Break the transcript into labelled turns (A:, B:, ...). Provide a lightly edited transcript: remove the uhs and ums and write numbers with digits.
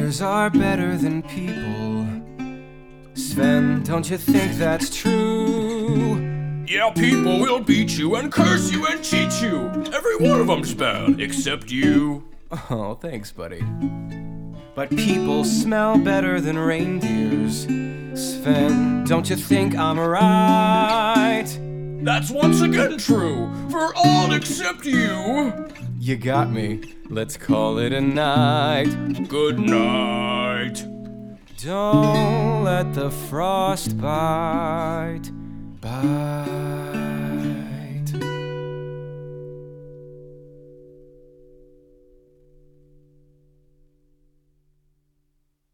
A: Reindeers are better than people. Sven, don't you think that's true?
B: Yeah, people will beat you and curse you and cheat you. Every one of them's bad, except you.
A: Oh, thanks, buddy. But people smell better than reindeers. Sven, don't you think I'm right?
B: That's once again true, for all except you.
A: You got me. Let's call it a night.
B: Good night.
A: Don't let the frost bite. Bye.